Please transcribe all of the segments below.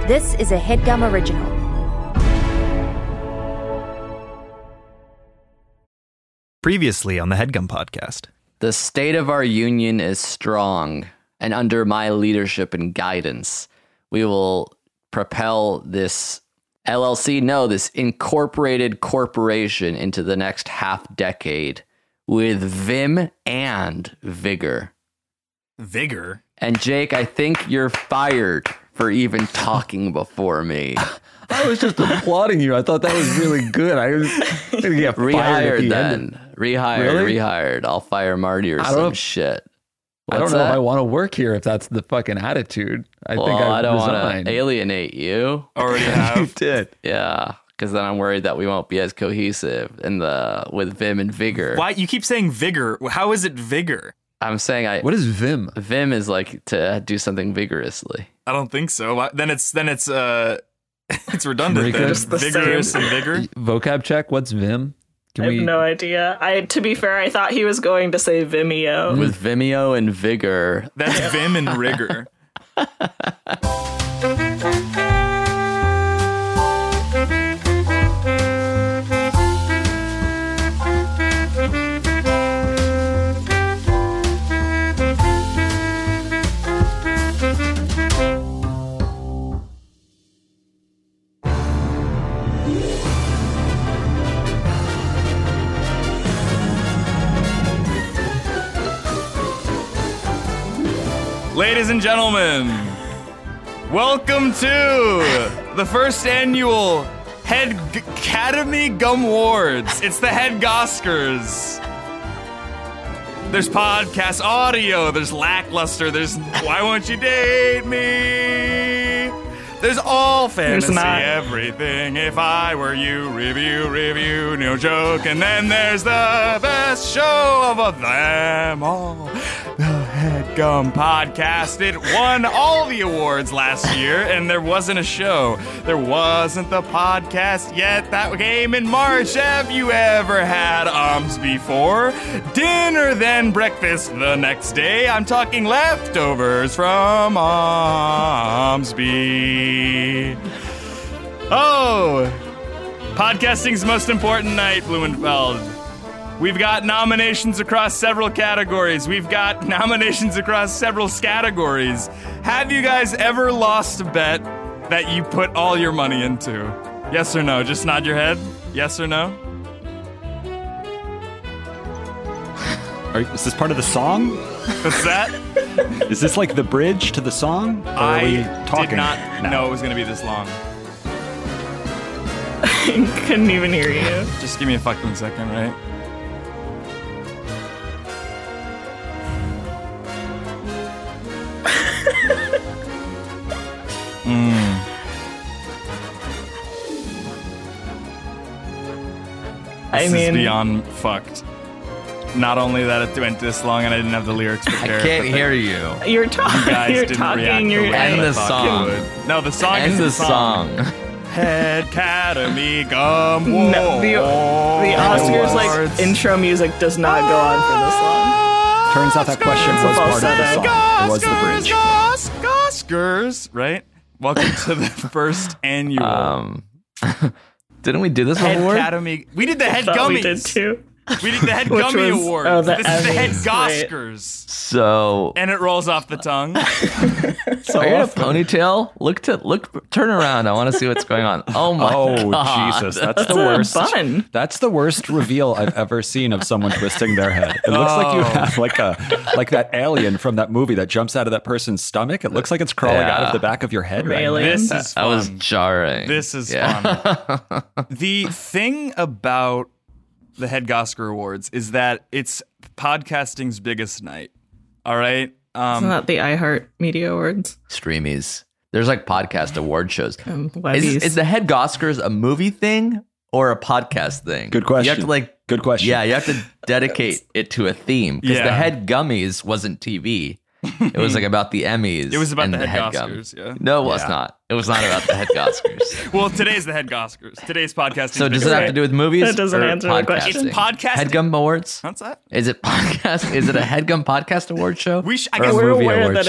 This is a HeadGum original. Previously on the HeadGum podcast. The state of our union is strong, and under my leadership and guidance, we will propel this LLC, this incorporated corporation into the next half decade with vim and vigor. Vigor? And Jake, I think you're fired for even talking before me. I was just applauding you. I thought that was really good. I was going to get fired Rehired then. Rehired. I'll fire Marty or some shit. I don't know if I want to work here if that's the fucking attitude. I think I don't resigned. want to alienate you. Already have. You did. Yeah, because then I'm worried that we won't be as cohesive with vim and vigor. Why? You keep saying vigor. How is it vigor? I'm saying What is Vim? Vim is like to do something vigorously. I don't think so. Then it's it's redundant. Then. Just the Vigorous same. and vigor. Vocab check. What's Vim? I have no idea. To be fair, I thought he was going to say Vimeo. With Vimeo and vigor. That's vim and rigor. Ladies and gentlemen, welcome to the first annual Head Academy Gum Awards. It's the Head Oscars. There's podcast audio, there's lackluster, there's Why Won't You Date Me? There's all fantasy, everything. If I were you, review, no joke. And then there's the best show of them all. The HeadGum Podcast. It won all the awards last year, and there wasn't a show. There wasn't the podcast yet. That came in March. Have you ever had ums before? Dinner, then breakfast the next day. I'm talking leftovers from Umsby. Oh, podcasting's most important night, Blumenfeld. We've got nominations across several categories. We've got nominations across several categories. Have you guys ever lost a bet that you put all your money into? Yes or no? Just nod your head. Yes or no? Is this part of the song? What's that? Is this like the bridge to the song? Or are we talking? Did not know it was going to be this long. I couldn't even hear you. Just give me a fucking second, right? This is beyond fucked. Not only that it went this long and I didn't have the lyrics prepared. I can't hear you. You're talking. You guys You're didn't talking. react You're the way End I the thought song. you would. No, the song is End the song. Head Academy Gum No, the Oscars Awards. intro music does not go on for this long. Turns out that question was part of the song. It was the bridge. Oscars, right? Welcome to the first annual Didn't we do this Head before? Academy. We did the Head Thought Gummies. we did too. We did the Head Which Gummy was- Awards. oh, the This is the Head Emmys, right. Oscars. So, And it rolls off the tongue. So are you in a often. ponytail? Turn around. I want to see what's going on. Oh my God. Jesus, that's the It's a worst. bun. That's the worst reveal I've ever seen of someone twisting their head. It looks like you have like that alien from that movie that jumps out of that person's stomach. It looks like it's crawling out of the back of your head. Right now. Alien. This is That was fun. jarring. This is Yeah. fun. The thing about the Head Oscar Awards is that it's podcasting's biggest night. All right? Isn't that the iHeart Media Awards? Streamies. There's like podcast award shows. Webbies. Is the Head Oscars a movie thing or a podcast thing? Good question. You have to like Good question. Yeah, you have to dedicate it to a theme because Yeah. the Head Gummies wasn't TV. It was like about the Emmys. It was about and the Head Gum. Oscars, yeah. No, it was not. It was not about the Head Oscars. Well, today's the Head Oscars. Today's podcasting. So does it have to do with movies? That doesn't or answer the podcasting? question. It's podcasting. Headgum Awards? What's that? Is it podcast? Is it a Headgum Podcast Award show? I or guess a We're movie aware award that show?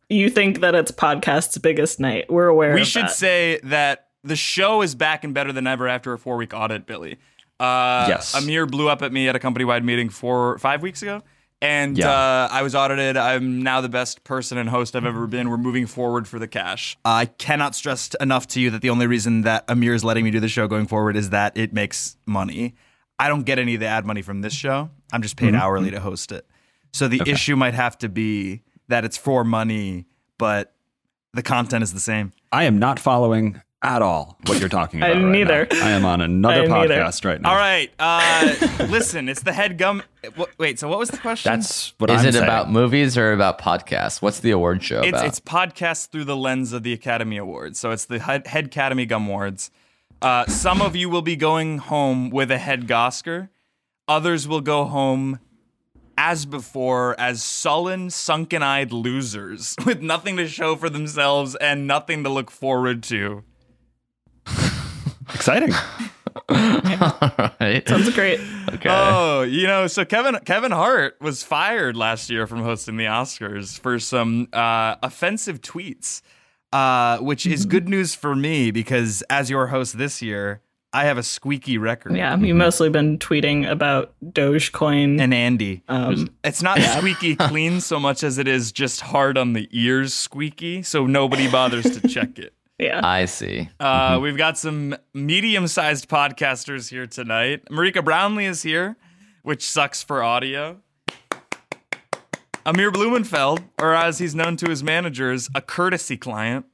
You think that it's podcast's biggest night. We're aware of We should that. say that the show is back and better than ever after a 4-week audit, Billy. Yes. Amir blew up at me at a company-wide meeting 5 weeks ago. And Yeah. I was audited. I'm now the best person and host I've ever been. We're moving forward for the cash. I cannot stress enough to you that the only reason that Amir is letting me do the show going forward is that it makes money. I don't get any of the ad money from this show. I'm just paid hourly to host it. So the issue might have to be that it's for money, but the content is the same. I am not following at all what you're talking about. neither. Now. I am on another podcast right now. All right. Listen, it's the head gum. Wait, so what was the question? That's what Is I'm it saying. about movies or about podcasts? What's the award show about? It's podcasts through the lens of the Academy Awards. So it's the Head Academy Gum Awards. Some of you will be going home with a head Gosker. Others will go home as before as sullen, sunken-eyed losers with nothing to show for themselves and nothing to look forward to. Exciting. Right? Sounds great. Okay. Oh, so Kevin Hart was fired last year from hosting the Oscars for some offensive tweets, which is good news for me because as your host this year, I have a squeaky record. Yeah, you've mostly been tweeting about Dogecoin. And Andy. It's not squeaky clean so much as it is just hard on the ears squeaky, so nobody bothers to check it. Yeah. I see. We've got some medium-sized podcasters here tonight. Marika Brownlee is here, which sucks for audio. Amir Blumenfeld, or as he's known to his managers, a courtesy client.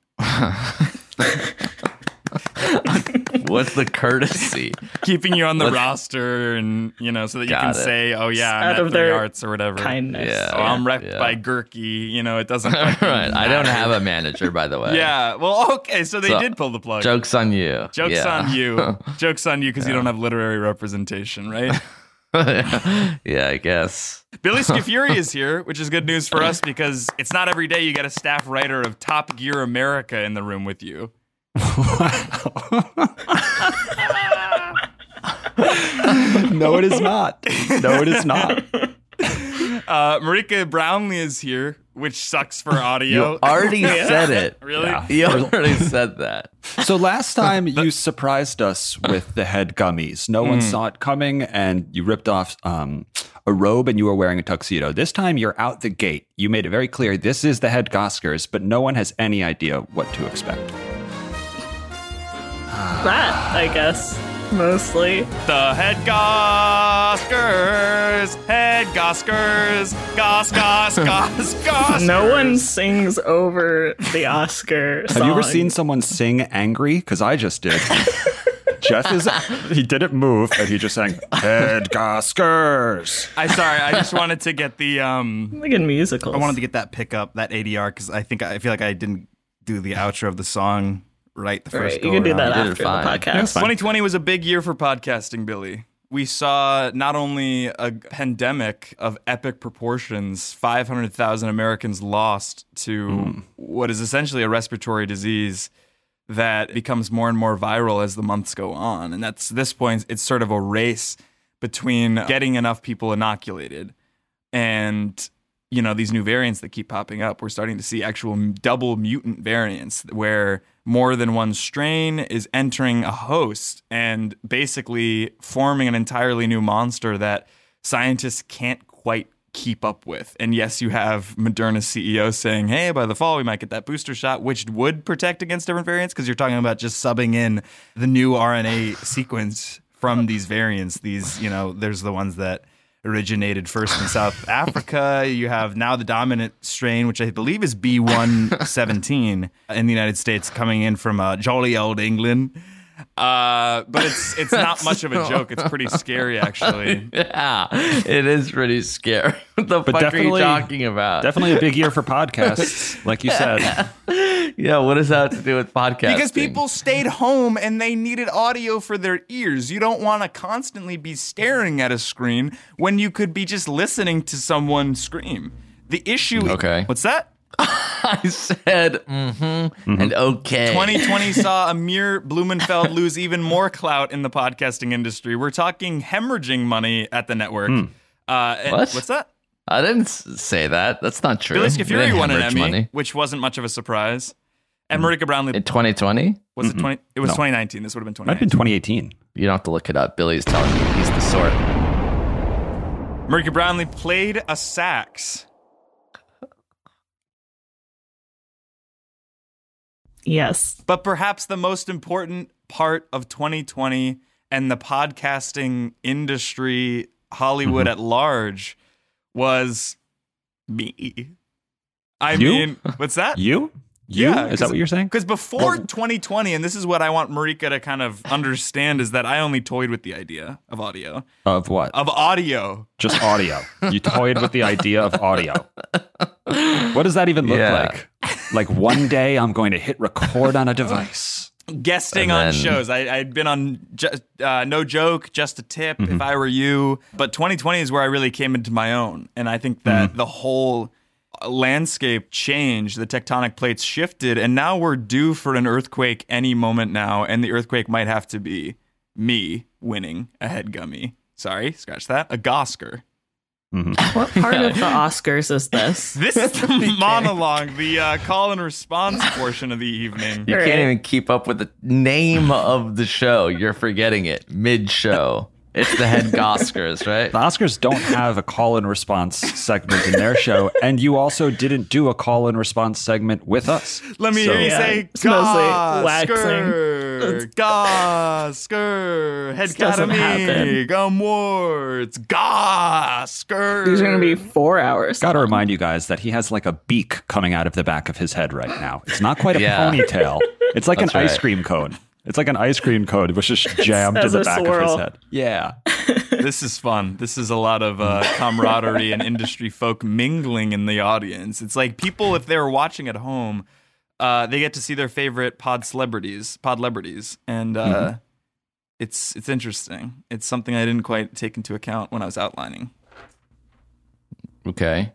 What's the courtesy? Keeping you on the roster and, so that you Got can it. say, oh yeah, Out I'm of at 3 their Arts or whatever. Kindness. Yeah. Oh, I'm repped Yeah. by Gurky. It doesn't Right. fucking I don't matter. have a manager, by the way. Yeah, well, okay, so they So, did pull the plug. Joke's on you. Joke's Yeah. on you. Joke's on you because you don't have literary representation, right? Yeah, I guess. Billy Scafuri is here, which is good news for us because it's not every day you get a staff writer of Top Gear America in the room with you. No, it is not. No, it is not. Marika Brownlee is here, which sucks for audio. You already said it. Really? Yeah. You already said that. So last time you surprised us with the head gummies. No one saw it coming, and you ripped off a robe and you were wearing a tuxedo. This time you're out the gate. You made it very clear this is the head Goskers, but no one has any idea what to expect. That, I guess, mostly. The Head Goskers, Goss. No one sings over the Oscar song. Have you ever seen someone sing angry? Because I just did. Jeff he didn't move, and he just sang, Head Goskers. I just wanted to get the Like in musicals. I wanted to get that pickup, that ADR, because I feel like I didn't do the outro of the song right the first Right, go you can do around. that You did it after the fine. podcast. That's fine. 2020 was a big year for podcasting, Billy. We saw not only a pandemic of epic proportions, 500,000 Americans lost to what is essentially a respiratory disease that becomes more and more viral as the months go on. And that's this point, it's sort of a race between getting enough people inoculated and these new variants that keep popping up. We're starting to see actual double mutant variants where more than one strain is entering a host and basically forming an entirely new monster that scientists can't quite keep up with. And yes, you have Moderna's CEO saying, hey, by the fall, we might get that booster shot, which would protect against different variants because you're talking about just subbing in the new RNA sequence from these variants. These, there's the ones that originated first in South Africa. You have now the dominant strain, which I believe is B117 in the United States, coming in from jolly old England. But it's not much of a joke. It's pretty scary, actually. Yeah, it is pretty scary. What the fuck are you talking about? Definitely a big year for podcasts, like you said. Yeah, what does that have to do with podcasting? Because people stayed home and they needed audio for their ears. You don't want to constantly be staring at a screen when you could be just listening to someone scream. The issue... Okay. What's that? I said and okay. 2020 saw Amir Blumenfeld lose even more clout in the podcasting industry. We're talking hemorrhaging money at the network. What? What's that? I didn't say that. That's not true. Billy We didn't Scafuri won an hemorrhage Emmy, money. which wasn't much of a surprise. And Marika Brownlee In 2020? was it 20? It was No. 2019. This would have been Might have been 2019. 2018. You don't have to look it up. Billy's telling you he's the sort. Marika Brownlee played a sax. Yes. But perhaps the most important part of 2020 and the podcasting industry, Hollywood at large, was me. I You? mean, what's that? You? Yeah, Is that what you're saying? Because before 2020, and this is what I want Marika to kind of understand, is that I only toyed with the idea of audio. Of what? Of audio. Just audio. You toyed with the idea of audio. What does that even look Yeah. like? Like one day I'm going to hit record on a device. Guesting And on then- shows. I'd been on No Joke, Just a Tip, If I Were You. But 2020 is where I really came into my own. And I think that the whole landscape changed. The tectonic plates shifted. And now we're due for an earthquake any moment now. And the earthquake might have to be me winning a headgummy. Sorry, scratch that. A Gosker. What part of the Oscars is this? This is the monologue, the call and response portion of the evening. You Right. can't even keep up with the name of the show. You're forgetting it mid-show. It's the Head Goskers, right? The Oscars don't have a call and response segment in their show, and you also didn't do a call and response segment with us. Let me So- hear you Yeah, say it's mostly Gosker, Gosker, Head doesn't Academy, happen. Gumwards, Gosker. These are going to be 4 hours. Gotta remind you guys that he has like a beak coming out of the back of his head right now. It's not quite a Yeah. ponytail. It's like That's an ice right. cream cone. It's like an ice cream cone, which is jammed to as the a back of swirl. his head. Yeah. This is fun. This is a lot of camaraderie and industry folk mingling in the audience. It's like people, if they're watching at home, they get to see their favorite pod celebrities, and it's interesting. It's something I didn't quite take into account when I was outlining. Okay.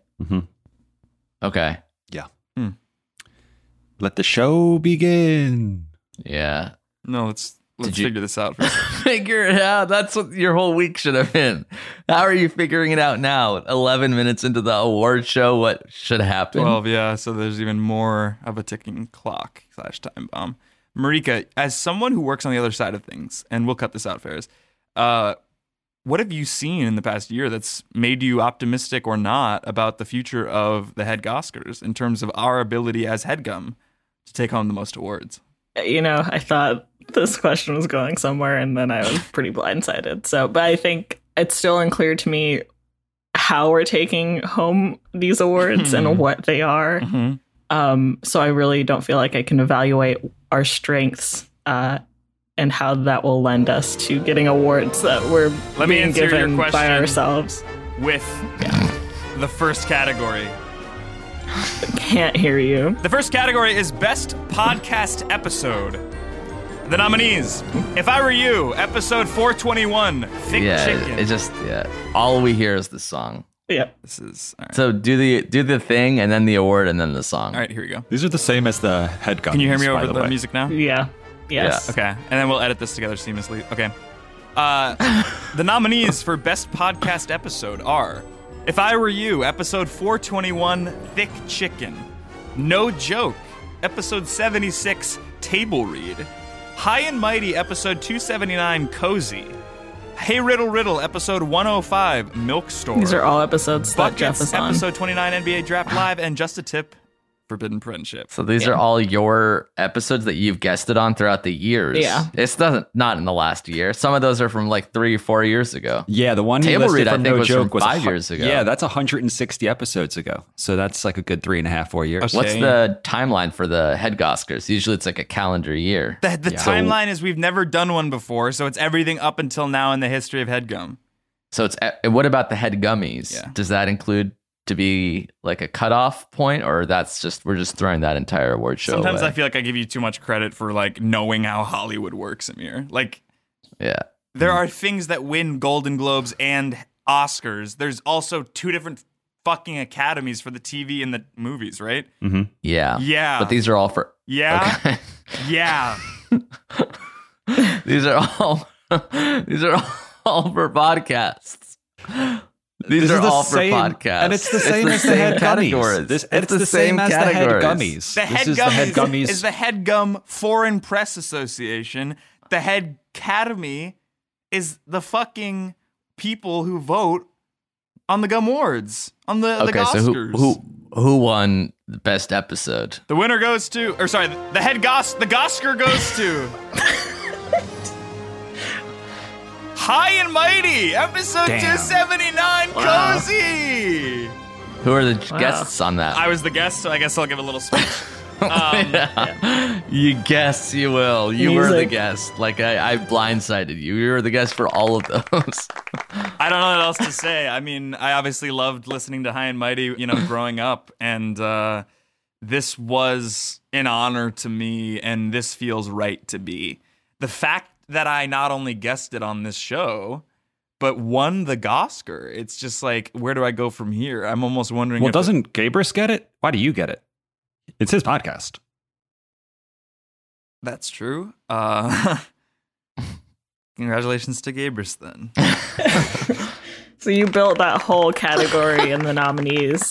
Okay. Yeah. Let the show begin. Yeah. No, let's Did you- figure this out. For a second. Figure it out. That's what your whole week should have been. How are you figuring it out now? 11 minutes into the award show, what should happen? 12, yeah. So there's even more of a ticking clock / time bomb. Marika, as someone who works on the other side of things, and we'll cut this out, Ferris, what have you seen in the past year that's made you optimistic or not about the future of the Head Goskers in terms of our ability as Headgum to take home the most awards? You know, I thought this question was going somewhere, and then I was pretty blindsided. So, but I think it's still unclear to me how we're taking home these awards and what they are. So I really don't feel like I can evaluate our strengths and how that will lend us to getting awards that we're Let me being answer your given by question. ourselves. With the first category. Can't hear you. The first category is Best Podcast Episode. The nominees: If I Were You, Episode 421, Thick yeah, Chicken. it just all we hear is the song. Yeah. This is all right. So do the thing and then the award and then the song. All right, here we go. These are the same as the head gummies. Can you hear me by over the way. music now? Yeah. Yes. Okay, and then we'll edit this together seamlessly. Okay. The nominees for Best Podcast Episode are If I Were You, Episode 421, Thick Chicken. No Joke, Episode 76, Table Read. High and Mighty, Episode 279, Cozy. Hey Riddle Riddle, Episode 105, Milk Store. These are all episodes that Jeff Buckets, is on. Episode 29, NBA Draft Live, and Just a Tip, Forbidden Friendship. So these are all your episodes that you've guested on throughout the years. Yeah. It's not in the last year. Some of those are from like 3-4 years ago. Yeah, the one Table you listed Read, I from think, No was Joke from was 5 years ago. Yeah, that's 160 episodes ago. So that's like a good 3.5-4 years. Okay. What's the timeline for the Head Goskers? Usually it's like a calendar year. The timeline is we've never done one before, so it's everything up until now in the history of HeadGum. So it's what about the Head Gummies? Yeah. Does that include to be like a cutoff point, or we're just throwing that entire award show Sometimes away? I feel like I give you too much credit for like knowing how Hollywood works, Amir. Like Yeah. there are things that win Golden Globes and Oscars. There's also two different fucking academies for the TV and the movies, right? Yeah. Yeah. But these are all for Yeah. Okay. Yeah. these are all for podcasts. These This are is the all for same- podcasts. and it's the same as the head gummies. It's the same as the head gummies. The head This is gummies the head gummies. is the Headgum Foreign Press Association. The Head Academy is the fucking people who vote on the Gum Awards, on the Okay, so Oscars. who won the best episode? The winner goes to, or sorry, the Gosker goes to High and Mighty, episode Damn. 279, Wow. Cozy. Who are the guests on that? I was the guest, so I guess I'll give a little speech. You guess you will. You were the Music. guest. Like I blindsided you. You were the guest for all of those. I don't know what else to say. I mean, I obviously loved listening to High and Mighty, growing up, and this was an honor to me, and this feels right to be. The fact that I not only guessed it on this show, but won the Gosker, it's just like, where do I go from here? I'm almost wondering Well, if doesn't Gabrus get it? Why do you get it? It's his podcast. that's true. Congratulations to Gabrus, then. So you built that whole category in the nominees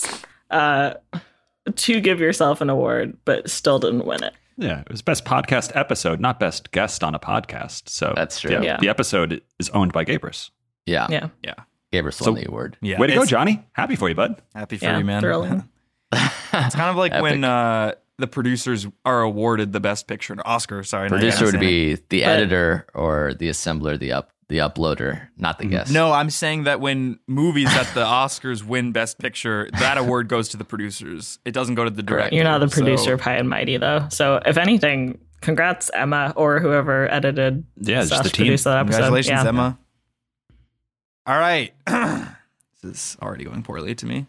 to give yourself an award, but still didn't win it. Yeah, it was best podcast episode, not best guest on a podcast. So That's true. Yeah, Yeah. the episode is owned by Gabrus. Yeah. Yeah. Yeah. Gabrus won the award. Yeah. Way to go, It's- Johnny. Happy for you, bud. Happy for Yeah, you, man. thrilling. It's kind of like Epic. when the producers are awarded the best picture, Oscar. Sorry, now you Producer gotta would say it. be the editor or the assembler, the uploader, not the guest. No, I'm saying that when movies at the Oscars win Best Picture, that award goes to the producers. It doesn't go to the director. You're not the So- producer of High and Mighty, though. So if anything, congrats, Emma, or whoever edited Yeah, just slash the team. produced that episode. Congratulations, Yeah. Emma. All right. This is already going poorly to me.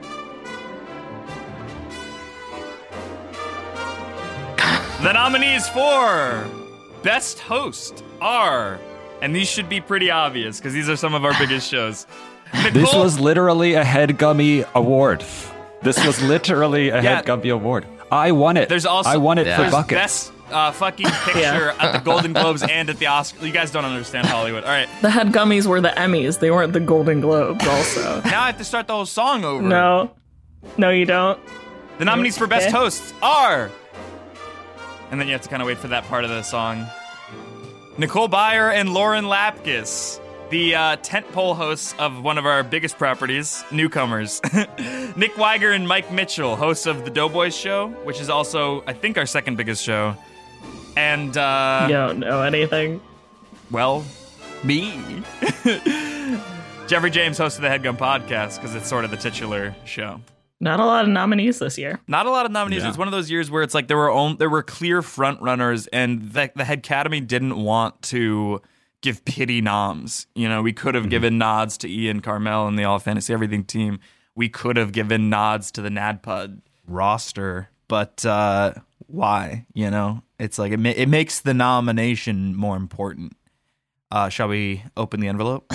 The nominees for Best Host are, and these should be pretty obvious because these are some of our biggest shows. This Nicole- was literally a Head Gummy award. This was literally a Yeah. Head Gummy award. I won it. There's also I won it Yeah. for there's buckets. Best fucking picture at the Golden Globes and at the Oscars. You guys don't understand Hollywood. All right, The head gummies were the Emmys. They weren't the Golden Globes, also. now I have to start the whole song over. No, you don't. The nominees for Best Okay. Hosts are, and then you have to kind of wait for that part of the song. Nicole Byer and Lauren Lapkus, the tentpole hosts of one of our biggest properties, Newcomers. Nick Weiger and Mike Mitchell, hosts of the Doughboys Show, which is also, I think, our second biggest show. And, You don't know anything. well, me. Jeffrey James hosted the Headgum Podcast because it's sort of the titular show. Not a lot of nominees this year. Not a lot of nominees. Yeah. It's one of those years where it's like there were clear front runners, and the Headcademy didn't want to give pity noms. We could have given nods to Ian Carmel and the All Fantasy Everything team. We could have given nods to the NADPUD roster, but why? It's like it makes the nomination more important. Shall we open the envelope?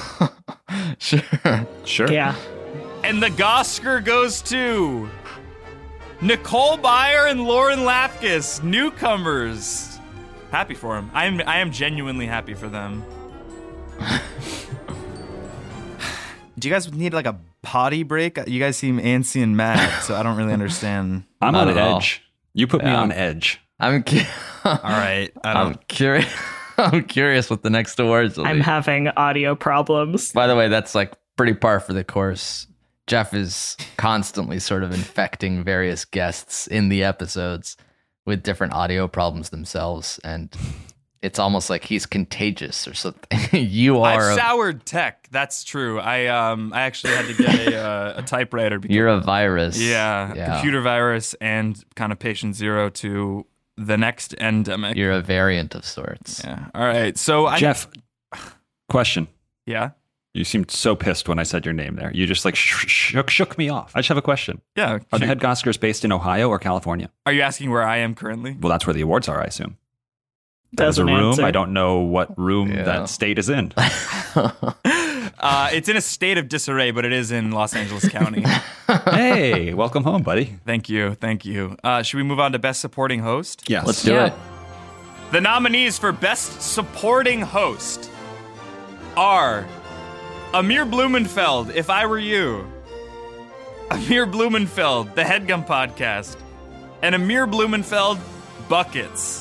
Sure. Sure. Yeah. And the Gosker goes to Nicole Byer and Lauren Lapkus, Newcomers. Happy for them. I am genuinely happy for them. Do you guys need like a potty break? You guys seem antsy and mad, so I don't really understand. I'm Not on at all. edge. You put me Yeah. on edge. I'm All right, I'm curious. I'm curious what the next awards will I'm be. having audio problems. By the way, that's like pretty par for the course. Jeff is constantly sort of infecting various guests in the episodes with different audio problems themselves, and it's almost like he's contagious or something. You are. I've soured tech. That's true. I actually had to get a typewriter because You're a virus. computer virus and kind of patient zero to the next endemic. You're a variant of sorts. Yeah. All right. So Jeff, question. Yeah. You seemed so pissed when I said your name there. You just like shook me off. I just have a question. Yeah. Are the Head Goskers based in Ohio or California? Are you asking where I am currently? Well, that's where the awards are, I assume. There's a Doesn't room. answer. I don't know what room Yeah. that state is in. It's in a state of disarray, but it is in Los Angeles County. Hey, welcome home, buddy. Thank you. Thank you. Should we move on to Best Supporting Host? Yes. Let's do Yeah. it. The nominees for Best Supporting Host are Amir Blumenfeld, If I Were You. Amir Blumenfeld, The Headgum Podcast. And Amir Blumenfeld, Buckets.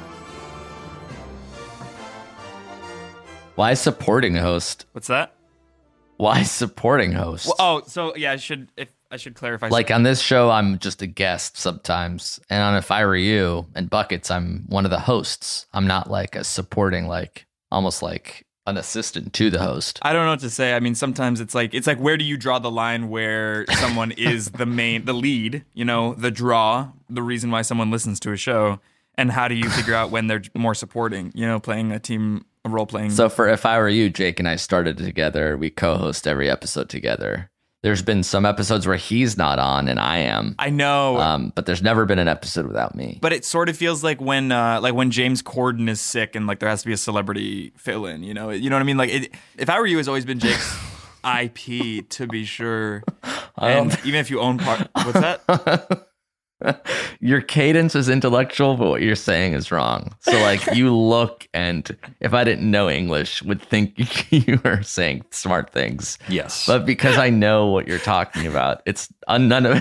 Why supporting host? What's that? Why supporting host? Well, oh, so yeah, I should clarify. Like on this show, I'm just a guest sometimes, and on If I Were You and Buckets, I'm one of the hosts. I'm not like a supporting, like almost like an assistant to the host. I don't know what to say. I mean, sometimes it's like where do you draw the line where someone is the lead, you know, the draw, the reason why someone listens to a show, and how do you figure out when they're more supporting, you know, playing a team, a role playing. So for If I Were You, Jake and I started together. We co-host every episode together. There's been some episodes where he's not on and I am. I know. But there's never been an episode without me. But it sort of feels like when James Corden is sick and like there has to be a celebrity fill-in, you know what I mean? Like If I Were You has always been Jake's IP, to be sure. And even if you own part, what's that? Your cadence is intellectual, but what you're saying is wrong. So like you look, and if I didn't know English, would think you were saying smart things. Yes. But because I know what you're talking about, it's none of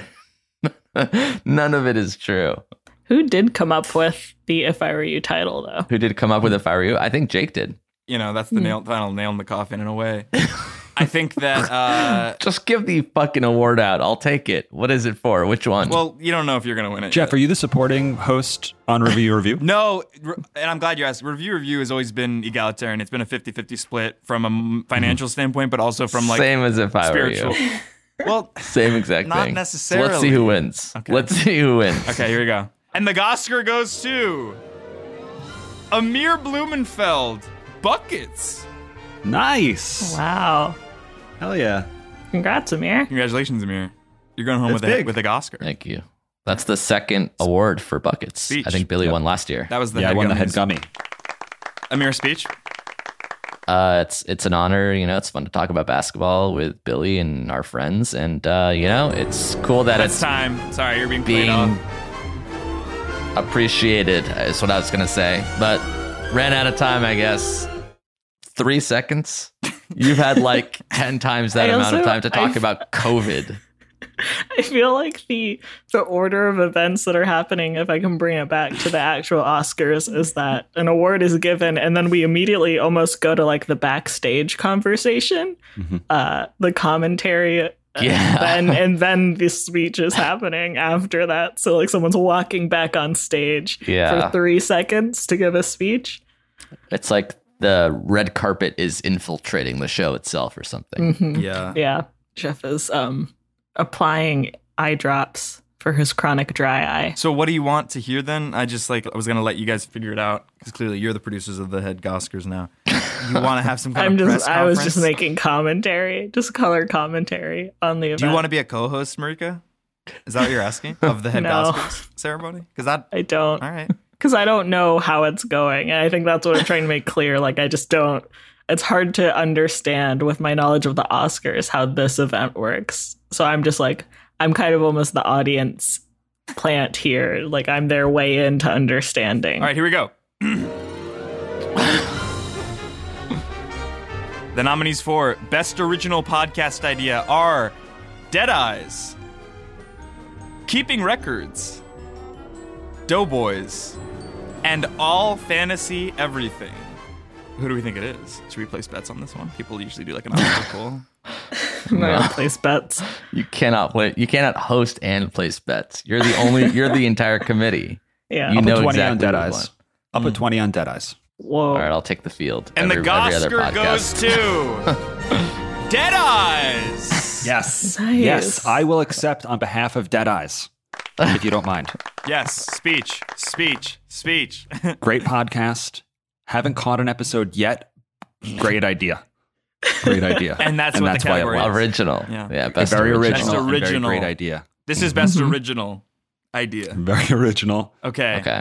it is true. Who did come up with the If I Were You title, though? Who did come up with If I Were You? I think Jake did. You know, that's the final nail in the coffin in a way. I think that... Just give the fucking award out. I'll take it. What is it for? Which one? Well, you don't know if you're going to win it Jeff, yet. are you the supporting host on Review Review? No, and I'm glad you asked. Review has always been egalitarian. It's been a 50-50 split from a financial standpoint, but also from like... Same as If I Were spiritual. You. Well, Same exact not thing. necessarily. So let's see who wins. Okay. Let's see who wins. Okay, here we go. And the Oscar goes to Amir Blumenfeld, Buckets. Nice. Wow. Hell yeah. Congrats, Amir. Congratulations, Amir. You're going home That's with big. with the Oscar. Thank you. That's the second award for Buckets. Speech. I think Billy won last year. That was the Yeah, I head won the gummies. head gummy. Amir speech. It's an honor. You know, it's fun to talk about basketball with Billy and our friends, and you know, it's cool that That's it's time. Sorry, you're being played being off. appreciated. Is what I was gonna say, but ran out of time. I guess 3 seconds. You've had like 10 times that I amount of also- time to talk I've- about COVID. I feel like the order of events that are happening, if I can bring it back to the actual Oscars, is that an award is given and then we immediately almost go to like the backstage conversation, the commentary, Yeah. and then the speech is happening after that. So like someone's walking back on stage Yeah. for 3 seconds to give a speech. It's like the red carpet is infiltrating the show itself or something. Yeah. Yeah, Jeff is applying eye drops for his chronic dry eye. So what do you want to hear then? I was gonna let you guys figure it out because clearly you're the producers of the head Oscars now. You want to have some kind of press I was conference? just making commentary, just color commentary on the event. Do you want to be a co-host, Marika? Is that what you're asking of the head No. Oscars ceremony? Because that. I don't, All right. because I don't know how it's going, and I think that's what I'm trying to make clear. Like, I just don't. It's hard to understand with my knowledge of the Oscars how this event works. So I'm just like, I'm kind of almost the audience plant here. Like, I'm their way into understanding. All right, here we go. The nominees for Best Original Podcast Idea are Dead Eyes, Keeping Records, Doughboys, and All Fantasy Everything. Who do we think it is? Should we place bets on this one? People usually do like an Oscar poll. I'm not gonna place bets. You cannot host and place bets. You're the entire committee. Yeah. You I'll know put 20 exactly on Dead what you Eyes. want. I'll put 20 on Dead Eyes. Whoa. All right, I'll take the field. And every the other Oscar goes podcast. to Dead Eyes. Yes. Nice. Yes, I will accept on behalf of Dead Eyes, if you don't mind. Yes, speech. Great podcast. Haven't caught an episode yet. Great idea. Great idea. And that's what the why it category won. is. Original. Yeah. Yeah, best Very original. Best original. and very original. great idea. This is Best Original Idea. Very original. Okay. Okay.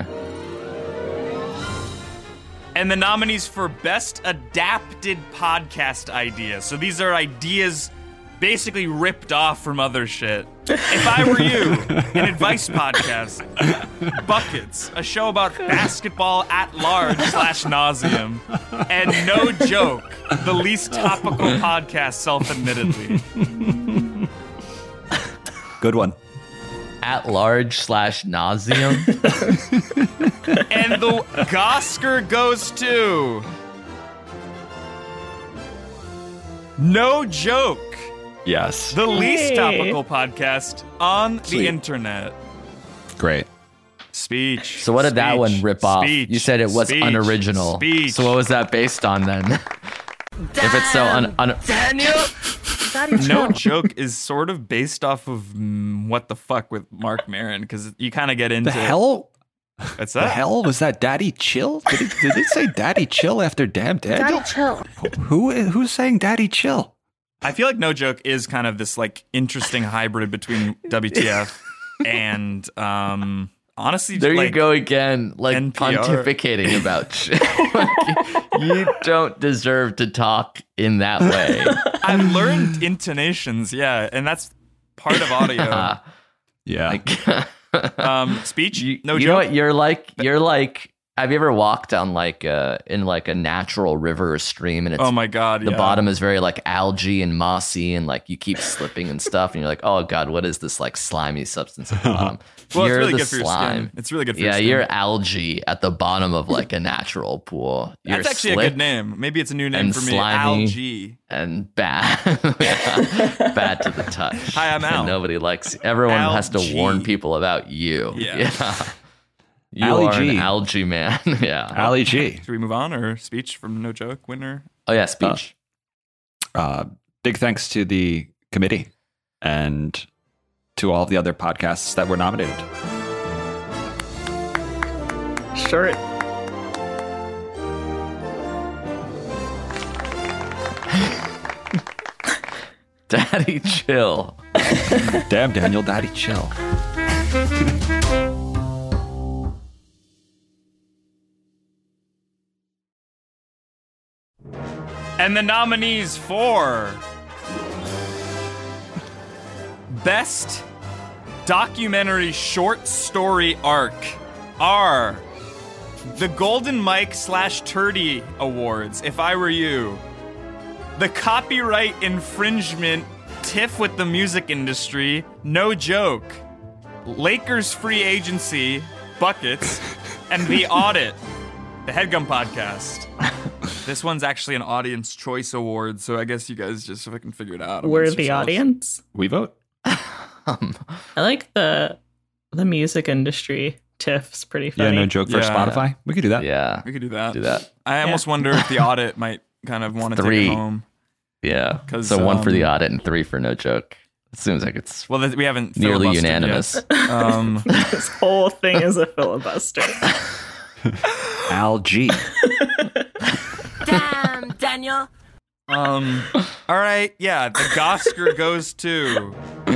And the nominees for Best Adapted Podcast Idea. So these are ideas basically ripped off from other shit. If I Were You, an advice podcast. Buckets, a show about basketball at large / nauseum. And No Joke, the least topical podcast, self-admittedly. Good one. At large / nauseum. And the Gosker goes to No Joke, Yes. the least Hey. topical podcast on Sweet. the internet. Great. Speech. So what did that one rip off? Speech, You said it was speech, unoriginal. Speech. So what was that based on then? If it's so Daddy, No chill. Joke is sort of based off of What the Fuck with Mark Maron, because you kind of get into The hell? What's The that? hell was that? Daddy Chill? Did it say Daddy Chill after Damn Daniel? Daddy, chill. Who's saying Daddy Chill? I feel like No Joke is kind of this like interesting hybrid between WTF and honestly, there like, you go again, like NPR. pontificating about shit. Like, you don't deserve to talk in that way. I've learned intonations, yeah, and that's part of audio. Yeah. Speech, No you Joke. know what? You're like. Have you ever walked on like in like a natural river or stream, and it's Oh my god, the yeah. bottom is very like algae and mossy, and like you keep slipping and stuff, and you're like, oh god, what is this like slimy substance at the bottom? Well, You're it's really the good for your slime. skin. It's really good for Yeah, your skin. you're algae at the bottom of like a natural pool. You're That's actually a slick good name. Maybe it's a new name and for me. slimy. Algae. and bad. Yeah, bad to the touch. Hi, I'm Al. And nobody likes. Everyone has to Algae. warn people about you. Yeah. You Ali are G. an algae man. Yeah. Ali G. Should we move on, or speech from No Joke winner? Oh yeah, speech. Big thanks to the committee and to all of the other podcasts that were nominated. Short. Daddy, chill. Damn, Daniel, Daddy Chill. And the nominees for Best Documentary Short Story Arc are the Golden Mike / Turdy Awards, If I Were You, the Copyright Infringement Tiff with the Music Industry, No Joke, Lakers Free Agency, Buckets, and The Audit, the Headgum Podcast. This one's actually an Audience Choice Award, so I guess you guys just fucking figure it out. We're amongst the yourselves. audience. We vote. I like the music industry. Tiff's pretty funny. Yeah, No Joke for Yeah. Spotify. We could do that. Yeah. We could do that. Do that. I almost wonder if The Audit might kind of want to take Three. it home. Yeah. 'Cause, So 1 for the audit and 3 for No Joke. It seems like it's Well, we haven't nearly filibustered unanimous. yet. This whole thing is a filibuster. Al G. Damn, Daniel. All right, yeah, the Gosker goes to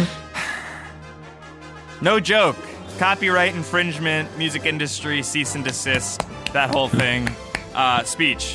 No Joke, copyright infringement, music industry, cease and desist, that whole thing. Speech.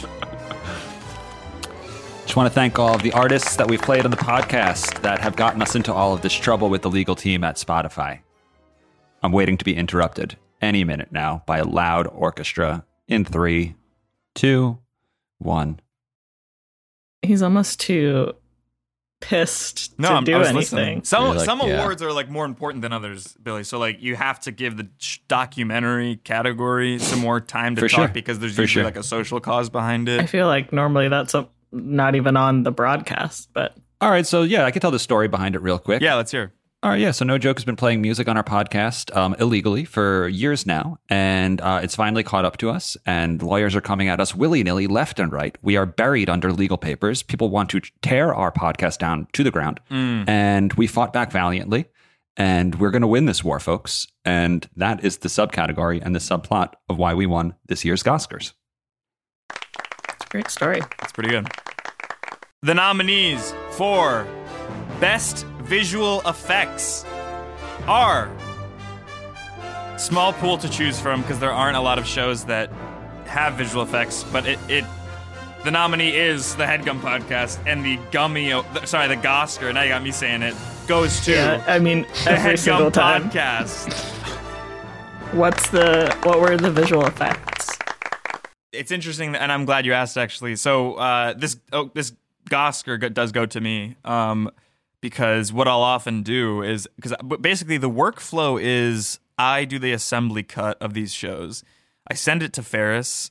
Just want to thank all of the artists that we've played on the podcast that have gotten us into all of this trouble with the legal team at Spotify. I'm waiting to be interrupted any minute now by a loud orchestra in 3, 2, 1. He's almost too pissed No, to I do was anything. listening. Some You're like, some yeah. awards are like more important than others, Billy. So like you have to give the documentary category some more time to For talk sure. because there's For usually sure. like a social cause behind I it. feel like normally that's not even on the broadcast, but All right, so yeah, I can tell the story behind it real quick. Yeah, let's hear. All right, yeah. So No Joke has been playing music on our podcast illegally for years now, and it's finally caught up to us. And lawyers are coming at us willy-nilly, left and right. We are buried under legal papers. People want to tear our podcast down to the ground, and we fought back valiantly. And we're going to win this war, folks. And that is the subcategory and the subplot of why we won this year's Oscars. it's a great story. That's pretty good. The nominees for Best Visual Effects are small pool to choose from because there aren't a lot of shows that have visual effects, but the nominee is the Headgum Podcast and the Gosker. Now you got me saying it. goes to Yeah, I mean, the every single HeadGum time. podcast. What were the visual effects? It's interesting, and I'm glad you asked, actually. So this Gosker does go to me because what I'll often do is, because basically the workflow is I do the assembly cut of these shows. I send it to Ferris,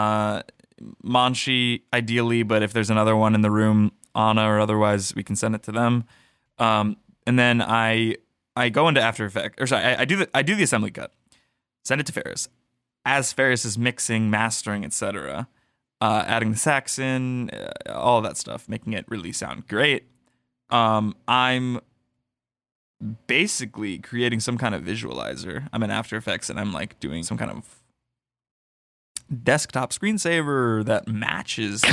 Manshi ideally, but if there's another one in the room, Anna or otherwise, we can send it to them. And then I go into After Effects, or sorry, I do the assembly cut, send it to Ferris. As Ferris is mixing, mastering, etc., adding the sax in, all of that stuff, making it really sound great. I'm basically creating some kind of visualizer. I'm in After Effects and I'm like doing some kind of desktop screensaver that matches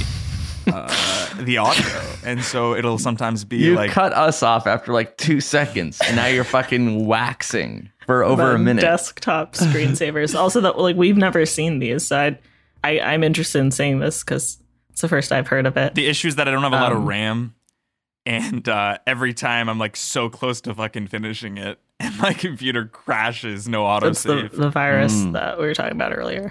the audio, and so it'll sometimes be You like cut us off after like 2 seconds, and now you're fucking waxing for over a minute. Desktop screensavers. Also, that like we've never seen these, so I'm interested in seeing this because it's the first I've heard of it. the issue is that I don't have a lot of RAM, and every time I'm like so close to fucking finishing it, and my computer crashes, no That's autosave. the virus that we were talking about earlier.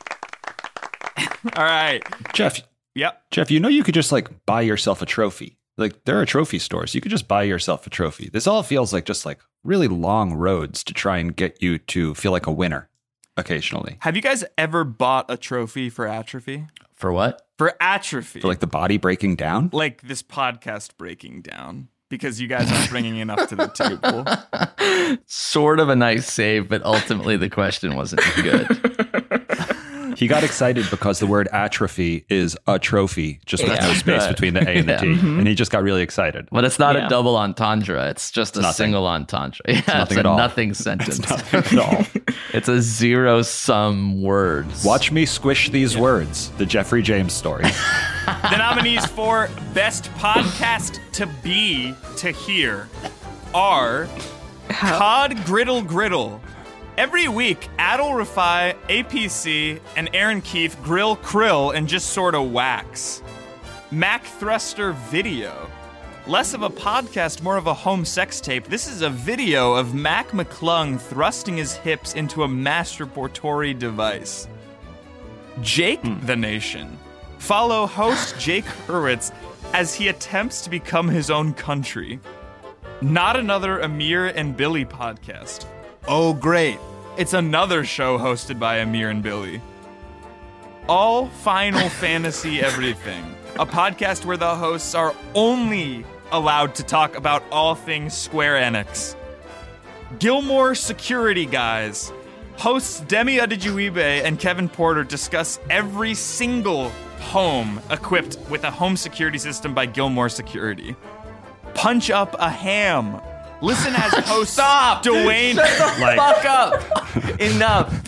All right, Jeff, yep. you know you could just like buy yourself a trophy. Like there are trophy stores. You could just buy yourself a trophy. This all feels like just like really long roads to try and get you to feel like a winner occasionally. Have you guys ever bought a trophy for atrophy? For what? For atrophy, For like the body breaking down. like this podcast breaking down because you guys aren't bringing enough to the table. Sort of a nice save, but ultimately the question wasn't good. He got excited because the word atrophy is a trophy, just with no space between the A and the T. And he just got really excited. But it's not Yeah. a double entendre. It's just a nothing. single entendre. Yeah, it's nothing a at all. nothing sentence. Nothing at all. It's a zero-sum words. Watch me squish these words. The Jeffrey James story. The nominees for Best Podcast to Hear are Cod Griddle Griddle. Every week, Adil Rafai, APC, and Aaron Keefe grill krill and just sort of wax. Mac Thruster Video. Less of a podcast, more of a home sex tape. This is a video of Mac McClung thrusting his hips into a masturbatory device. Jake the Nation. Follow host Jake Hurwitz as he attempts to become his own country. Not another Amir and Billy podcast. Oh, great. It's another show hosted by Amir and Billy. All Final Fantasy Everything. A podcast where the hosts are only allowed to talk about all things Square Enix. Gilmore Security Guys. Hosts Demi Adejuibe and Kevin Porter discuss every single home equipped with a home security system by Gilmore Security. Punch Up a Ham. Listen as host Stop! Dwayne. Fuck up! Enough.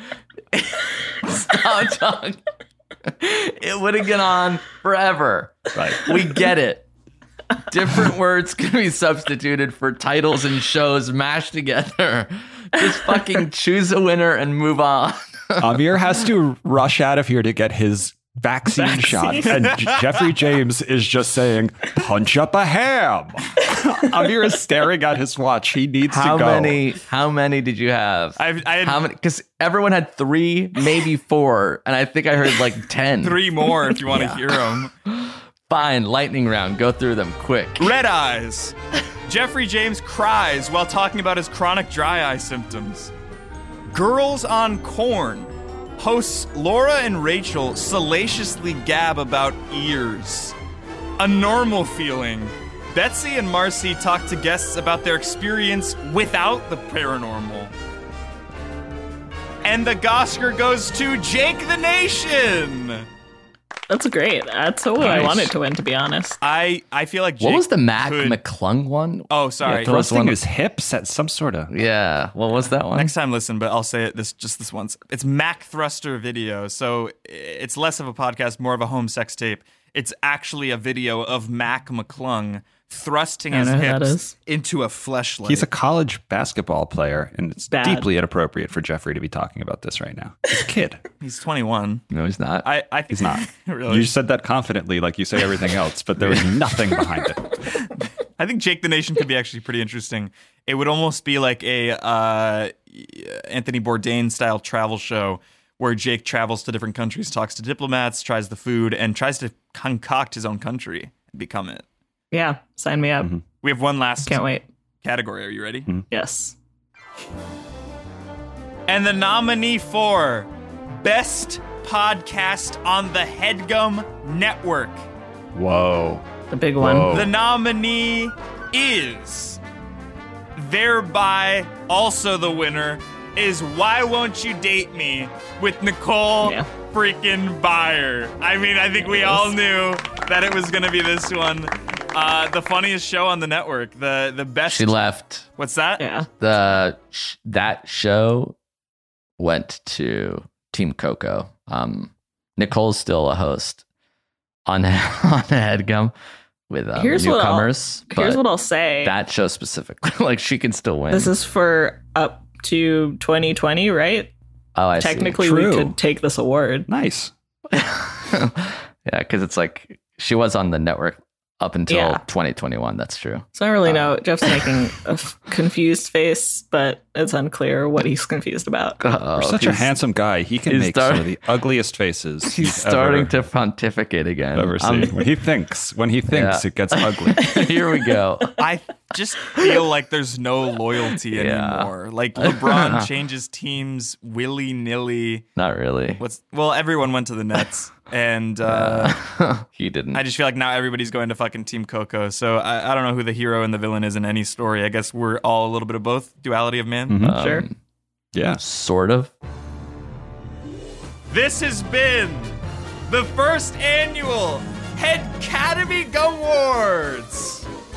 Stop talking. It would have gone on forever. Right. We get it. Different words can be substituted for titles and shows mashed together. Just fucking choose a winner and move on. Amir has to rush out of here to get his vaccine shot. And Jeffrey James is just saying, punch up a ham. Amir is staring at his watch. He needs to go. How many did you have? I had How many? Because everyone had 3, maybe 4, and I think I heard like 10. 3 more if you want to hear them. Fine, lightning round. Go through them quick. Red Eyes. Jeffrey James cries while talking about his chronic dry eye symptoms. Girls on Corn. Hosts Laura and Rachel salaciously gab about ears. A Normal Feeling. Betsy and Marcy talk to guests about their experience without the paranormal. And the Gosker goes to Jake the Nation. That's great. That's what I wanted to win, to be honest. I feel like Jake What was the Mac could- McClung one? Oh, sorry. Thrusting his hips at some sort of. Yeah. What was that one? Next time, listen, but I'll say it this once. It's Mac Thruster Video, so it's less of a podcast, more of a home sex tape. It's actually a video of Mac McClung thrusting his I know who that hips is. into a fleshlight. He's a college basketball player, and it's Bad. deeply inappropriate for Jeffrey to be talking about this right now. He's a kid. He's 21. No, he's not. I think He's not. really. You said that confidently, like you say everything else, but there was nothing behind it. I think Jake the Nation could be actually pretty interesting. It would almost be like a Anthony Bourdain style travel show where Jake travels to different countries, talks to diplomats, tries the food, and tries to concoct his own country and become it. Yeah, sign me up. We have one last Can't wait. category. Are you ready? Yes. And the nominee for Best Podcast on the HeadGum Network. Whoa. The big one. Whoa. The nominee is, thereby also the winner, is Why Won't You Date Me with Nicole Yeah. freaking Byer. I mean, I think we all knew that it was going to be this one. The funniest show on the network. The best. She left. What's that? Yeah. That show went to Team Coco. Nicole's still a host on HeadGum with Here's what newcomers. Here's but what I'll say. that show specifically, like she can still win. This is for up to 2020, right? oh, I see. Technically, True. we could take this award. Nice. Yeah, because it's like she was on the network up until Yeah. 2021. That's true. So I don't really know. Jeff's making a confused face, but it's unclear what he's confused about. You're such a he's- handsome guy. He can he's make some starting- of the ugliest faces He's starting to pontificate again. ever see. When he thinks, Yeah. it gets ugly. Here we go. I just feel like there's no loyalty Yeah. anymore. Like LeBron changes teams willy-nilly. Not really. Everyone went to the Nets, and He didn't. I just feel like now everybody's going to fucking Team Coco. So I don't know who the hero and the villain is in any story. I guess we're all a little bit of both. Duality of man. Sure. Yeah. Sort of. This has been the first annual Head Academy Gum Awards.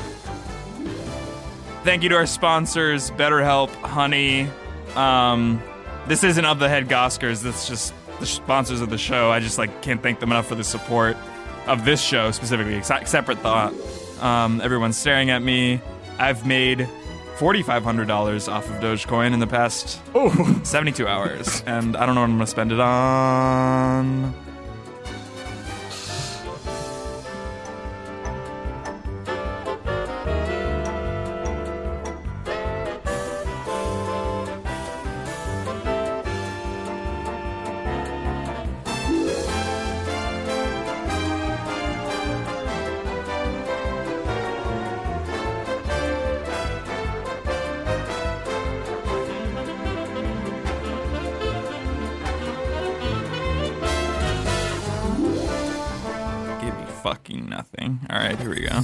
Thank you to our sponsors, BetterHelp, Honey. This isn't of the Head Goskers. That's just the sponsors of the show. I just can't thank them enough for the support of this show specifically. Separate thought. Everyone's staring at me. I've made $4,500 off of Dogecoin in the past 72 hours, and I don't know what I'm gonna spend it on. Give me fucking nothing. All right, here we go.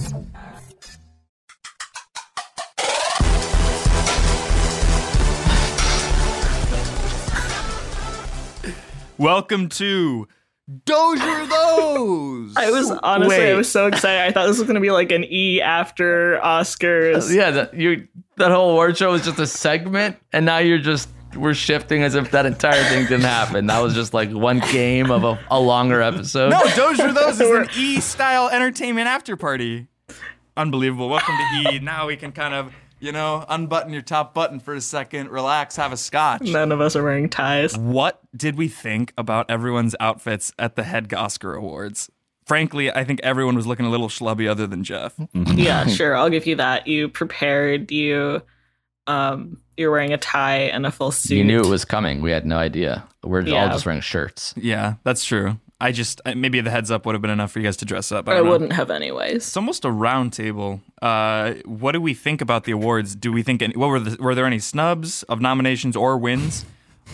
Welcome to Dozier Those. I was Wait. I was so excited. I thought this was going to be like an E after Oscars. Yeah, that whole award show was just a segment, and now we're shifting as if that entire thing didn't happen. That was just like one game of a longer episode. No, Dozier Those is an E-style entertainment after party. Unbelievable. Welcome to E. Now we can kind of, unbutton your top button for a second, relax, have a scotch. None of us are wearing ties. What did we think about everyone's outfits at the Head Oscar Awards? Frankly, I think everyone was looking a little schlubby other than Jeff. Yeah, sure. I'll give you that. You prepared. You're wearing a tie and a full suit. You knew it was coming. We had no idea. We're all Yeah. just wearing shirts. Yeah, that's true. Maybe the heads up would have been enough for you guys to dress up. I I don't know. wouldn't have anyways. It's almost a round table. What do we think about the awards? Do we think were there any snubs of nominations or wins?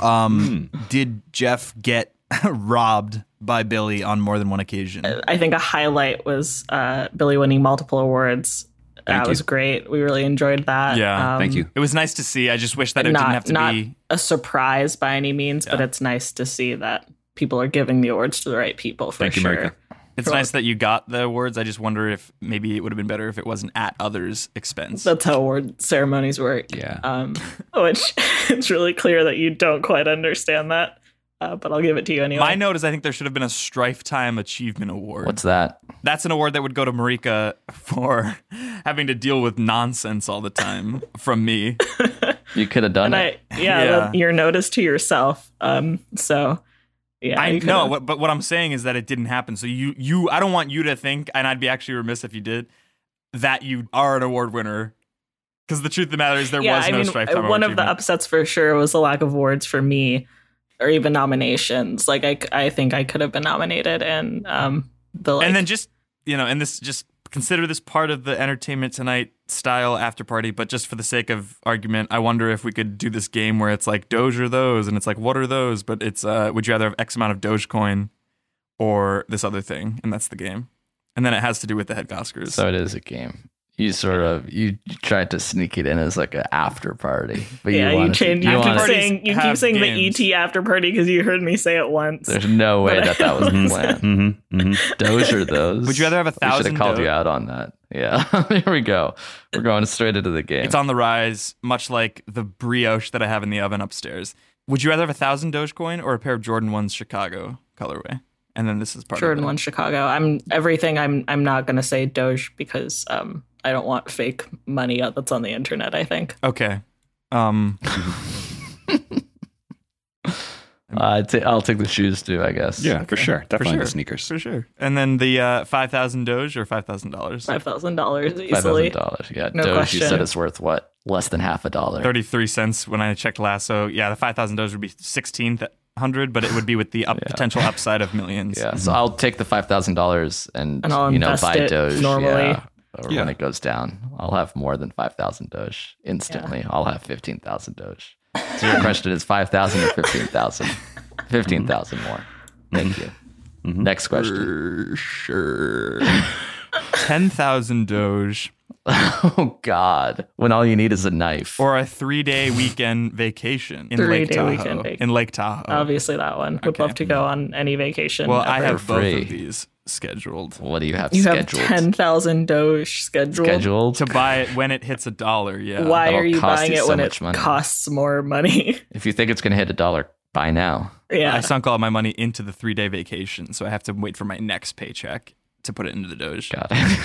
Did Jeff get robbed by Billy on more than one occasion? I think a highlight was Billy winning multiple awards. That you. was great. We really enjoyed that. Yeah, Thank you. It was nice to see. I just wish that it didn't have to not be. a surprise by any means, but it's nice to see that people are giving the awards to the right people for Thank you, sure. Marika. It's nice that you got the awards. I just wonder if maybe it would have been better if it wasn't at others' expense. That's how award ceremonies work. Yeah. Which it's really clear that you don't quite understand that, but I'll give it to you anyway. My note is I think there should have been a Strife Time Achievement Award. What's that? That's an award that would go to Marika for having to deal with nonsense all the time from me. You could have done And it. Yeah. your notice to yourself. So yeah, I you know, could've- but what I'm saying is that it didn't happen. So I don't want you to think, and I'd be actually remiss if you did, that you are an award winner. Because the truth of the matter is there was no Strife Time one Award of the achievement. upsets for sure was the lack of awards for me, or even nominations. Like I think I could have been nominated, and and then just and this just consider this part of the Entertainment Tonight style after party. But just for the sake of argument, I wonder if we could do this game where it's like Doge or those, and it's like what are those? But it's would you rather have X amount of Dogecoin or this other thing? And that's the game. And then it has to do with the head Oscars. So it is a game. You tried to sneak it in as like an after party, but you wanted changed. to, You keep parties saying have the games. ET after party because you heard me say it once. There's no way that was the plan. Mm-hmm. Doge or those? Would you rather have We should 1,000 have called you Doge? out on that. Yeah, here we go. We're going straight into the game. It's on the rise, much like the brioche that I have in the oven upstairs. Would you rather have 1,000 Dogecoin or a pair of Jordan 1's Chicago colorway? And then this is part Jordan of it. 1 Chicago. I'm not gonna say Doge because I don't want fake money that's on the internet. I think. Okay. I'll take the shoes too, I guess. Yeah, for sure. Definitely sure. the sneakers. For sure. And then the 5,000 Doge or $5,000? $5,000 easily. $5,000. Yeah, No Doge. question. You said it's worth what? Less than half $1. 33 cents when I checked last. So yeah, the 5,000 Doge would be 1,600, but it would be with the potential upside of millions. Yeah, so I'll take the $5,000 and I'll invest buy it Doge normally. Or when it goes down, I'll have more than 5,000 Doge instantly. I'll have 15,000 Doge. So your question is 5,000 or 15,000? 15,000 more. Thank you. Next question. For sure. 10,000 Doge Oh God! When all you need is a knife. or a 3-day weekend vacation in Lake 3-day Tahoe. weekend vacation. In Lake Tahoe. Obviously, that one. Would love to go on any vacation. Well, I ever. have both free. of these scheduled. What do you have You have scheduled? 10,000 Doge scheduled. To buy it when it hits $1, yeah. Why That'll are you cost buying you it so when it much money. costs more money? If you think it's going to hit $1, buy now. Yeah. I sunk all my money into the 3-day vacation, so I have to wait for my next paycheck to put it into the Doge. Got it.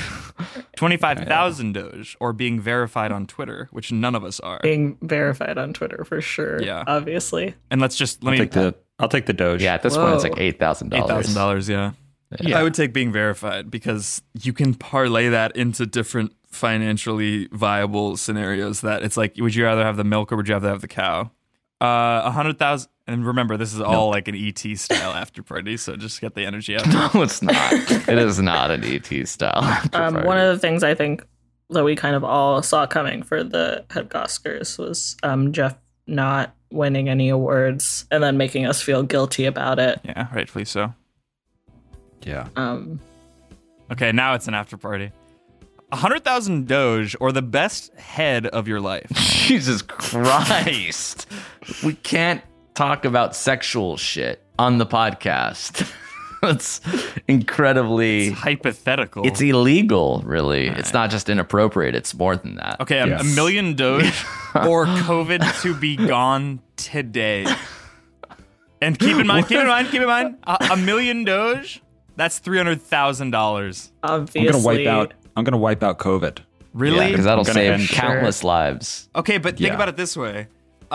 25,000 Doge or being verified on Twitter, which none of us are. Being verified on Twitter for sure. Yeah. Obviously. And let's just let me I'll take the Doge. Yeah, at this point it's like Whoa. $8,000. $8,000, yeah. I would take being verified because you can parlay that into different financially viable scenarios. That it's like, would you rather have the milk or would you rather have the cow? 100,000. And remember, this is all like an ET style after party, so just get the energy out. No, it's not. It is not an ET style. One of the things I think that we kind of all saw coming for the head Oscars was Jeff not winning any awards and then making us feel guilty about it. Yeah, rightfully so. Yeah. Okay, now it's an after party. 100,000 Doge or the best head of your life. Jesus Christ. We can't talk about sexual shit on the podcast. It's incredibly... Hypothetical. It's illegal, really. It's not just inappropriate. It's more than that. Okay, a Yes. million Doge or COVID to be gone today. And keep in mind, a million Doge, that's $300,000. Obviously. I'm gonna wipe out COVID. Really? Because that'll I'm gonna save end- countless lives. Okay, but think Yeah. about it this way.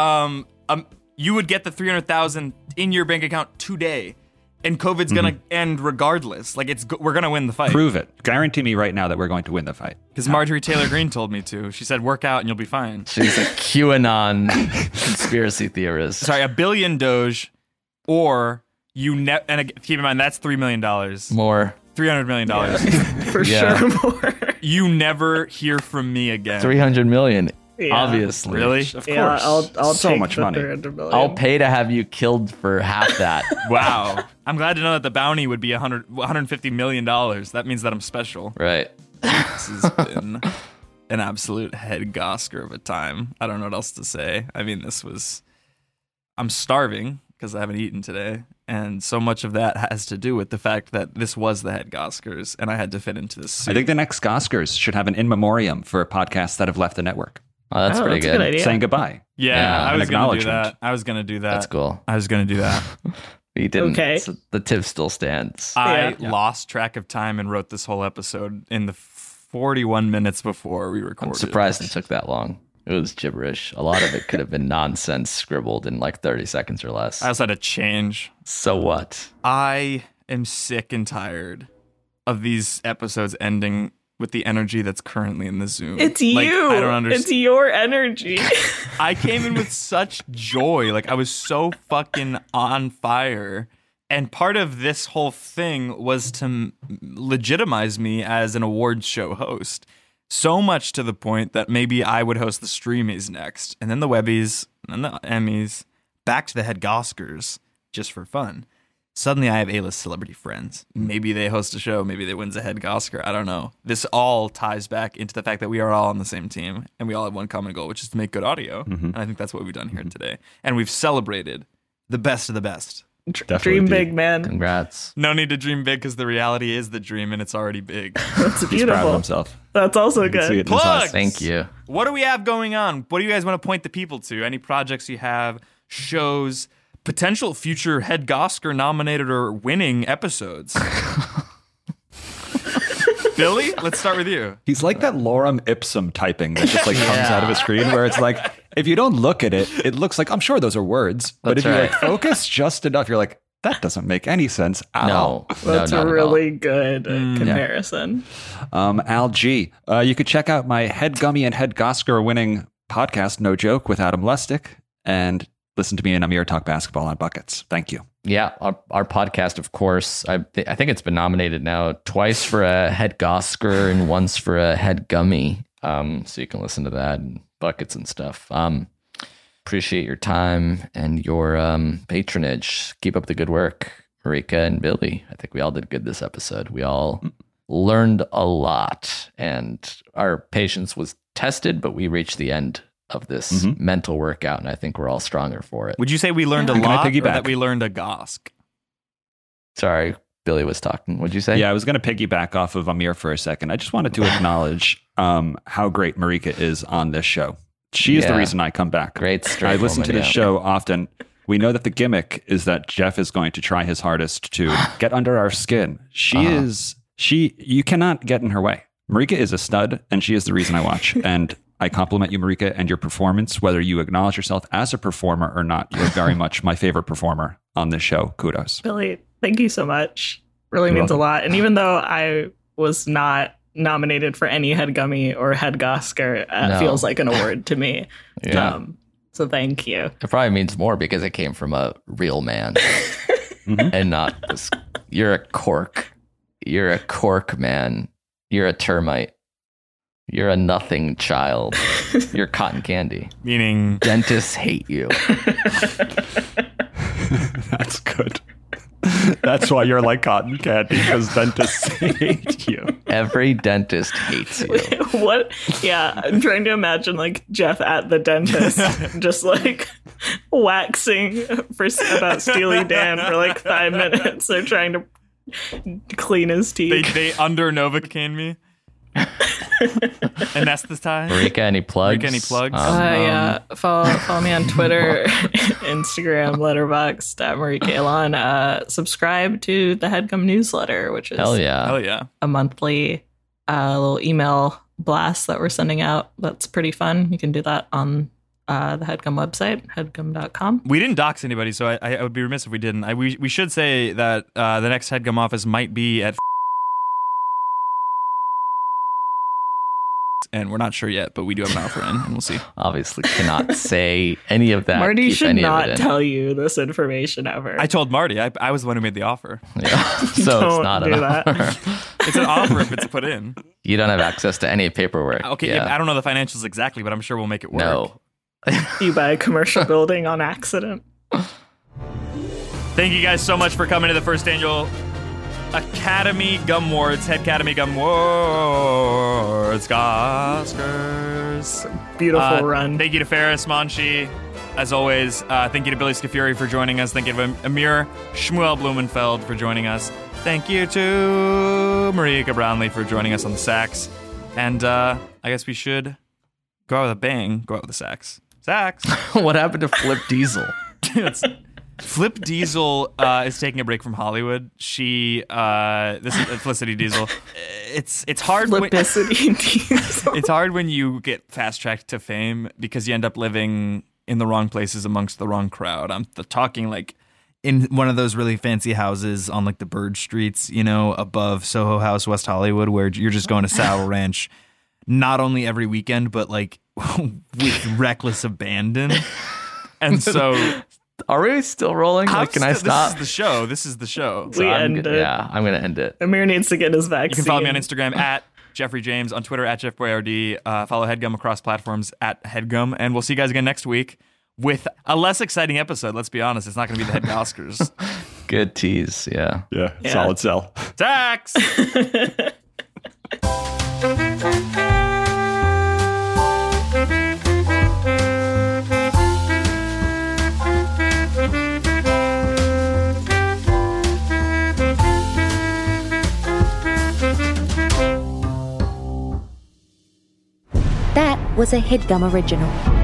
You would get the 300,000 in your bank account today, and COVID's gonna end regardless. Like we're gonna win the fight. Prove it. Guarantee me right now that we're going to win the fight. Because Marjorie Taylor Greene told me to. She said, "Work out and you'll be fine." She's a QAnon conspiracy theorist. Sorry, a billion Doge, or keep in mind that's $3 million, More. $300 million. For Yeah. sure more. You never hear from me again. 300 million. Yeah. Obviously. Really? Of Yeah, course. I'll so take much the money. 300 million. I'll pay to have you killed for half that. Wow. I'm glad to know that the bounty would be $150 million. That means that I'm special. Right. This has been an absolute head Gosker of a time. I don't know what else to say. I mean, I'm starving because I haven't eaten today. And so much of that has to do with the fact that this was the head Goskers and I had to fit into this suit. I think the next Oscars should have an in memoriam for podcasts that have left the network, Oh, that's pretty that's a good. good idea. saying goodbye. yeah, I an was going to do acknowledgement. that. I was going to do that. That's cool. I was going to do that. You didn't. Okay. So the tip still stands. I Yeah. lost track of time and wrote this whole episode in the 41 minutes before we recorded. I'm surprised it took that long. It was gibberish. A lot of it could have been nonsense scribbled in like 30 seconds or less. I also had to change. So what? I am sick and tired of these episodes ending with the energy that's currently in the Zoom. It's Like, you. I don't understand. It's your energy. I came in with such joy. Like, I was so fucking on fire. And part of this whole thing was to legitimize me as an awards show host. So much to the point that maybe I would host the Streamies next, and then the Webbies, and then the Emmys, back to the Head Oscars, just for fun. Suddenly I have A-list celebrity friends. Maybe they host a show, maybe they win a Head Oscar, I don't know. This all ties back into the fact that we are all on the same team, and we all have one common goal, which is to make good audio. And I think that's what we've done here today. And we've celebrated the best of the best. Dream big, man. Congrats. No need to dream big because the reality is the dream and it's already big. That's He's proud of beautiful. himself. That's also You can see good. it in his eyes. Plugs! Thank you. What do we have going on? What do you guys want to point the people to? Any projects you have, shows, potential future Head Oscar nominated or winning episodes? Billy, let's start with you. He's like that lorem ipsum typing that just like comes out of a screen where it's like, if you don't look at it, it looks like, I'm sure those are words, but That's if you right. like focus just enough, you're like, that doesn't make any sense at all. That's not a at all. really good comparison. Al G. You could check out my Head Gummy and Head Oscar winning podcast, No Joke, with Adam Lustig, and listen to me and Amir talk basketball on Buckets. Thank you. Yeah, our podcast, of course. I think it's been nominated now twice for a Head Oscar and once for a Head Gummy. So you can listen to that and Buckets and stuff. Appreciate your time and your patronage. Keep up the good work, Marika and Billy. I think we all did good this episode. We all learned a lot, and our patience was tested, but we reached the end of this mental workout, and I think we're all stronger for it. Would you say we learned a Can I lot or piggyback? that we learned a gosk? Sorry, Billy was talking. What'd you say? Yeah, I was going to piggyback off of Amir for a second. I just wanted to acknowledge how great Marika is on this show. She is the Yeah. reason I come back. Great straight I listen to woman, this yeah. show often. We know that the gimmick is that Jeff is going to try his hardest to get under our skin. You cannot get in her way. Marika is a stud, and she is the reason I watch. And I compliment you, Marika, and your performance, whether you acknowledge yourself as a performer or not. You're very much my favorite performer on this show. Kudos. Billy, thank you so much. Really You're means welcome. a lot. And even though I was not nominated for any Head Gummy or Head Oscar, No. feels like an award to me. Yeah. So thank you. It probably means more because it came from a real man and not this. You're a cork. You're a cork, man. You're a termite. You're a nothing child. You're cotton candy. Meaning, Dentists hate you. That's good. That's why you're like cotton candy, because dentists hate you. Every dentist hates you. What? Yeah, I'm trying to imagine like Jeff at the dentist, just like waxing about Steely Dan for like 5 minutes. They're trying to clean his teeth. they under Novocaine me. Anesthetize. Marika, any plugs? Marika, any plugs? Yeah, follow me on Twitter, Instagram, Letterboxd at Marie Kalon. Subscribe to the Headgum newsletter, which is Hell yeah. Hell yeah. a monthly little email blast that we're sending out. That's pretty fun. You can do that on the Headgum website, headgum.com. We didn't dox anybody, so I would be remiss if we didn't. We should say that the next Headgum office might be at and we're not sure yet, but we do have an offer in, and we'll see. Obviously cannot say any of that. Marty Keep should any of not it in. tell you this information ever. I told Marty. I was the one who made the offer. Yeah. So Don't it's not do an that. offer. It's an offer if it's put in. You don't have access to any paperwork. Okay, Yeah. I don't know the financials exactly, but I'm sure we'll make it work. No. You buy a commercial building on accident. Thank you guys so much for coming to the first annual Academy Gum Awards, Head Academy Gum Awards, Oscars. Beautiful run. Thank you to Ferris Monchi, as always. Thank you to Billy Scafuri for joining us. Thank you to Amir Shmuel Blumenfeld for joining us. Thank you to Marika Brownlee for joining us on the sax. And I guess we should go out with a bang. Go out with the sax. Sax. What happened to Flip Diesel? Flip Diesel is taking a break from Hollywood. This is Felicity Diesel. It's hard. Flipicity diesel. It's hard when you get fast tracked to fame because you end up living in the wrong places amongst the wrong crowd. I'm talking like in one of those really fancy houses on like the Bird Streets, you know, above Soho House, West Hollywood, where you're just going to Saddle Ranch not only every weekend, but like with reckless abandon. And so, are we still rolling? Like, can I stop? This is the show. This is the show. We end it. Yeah, I'm gonna end it. Amir needs to get his vaccine. You can follow me on Instagram at Jeffrey James, on Twitter at JeffBoyRD. Follow HeadGum across platforms at HeadGum, and we'll see you guys again next week with a less exciting episode. Let's be honest, it's not going to be the Head Oscars. Good tease, yeah. Yeah, solid sell. Tax. That was a HeadGum original.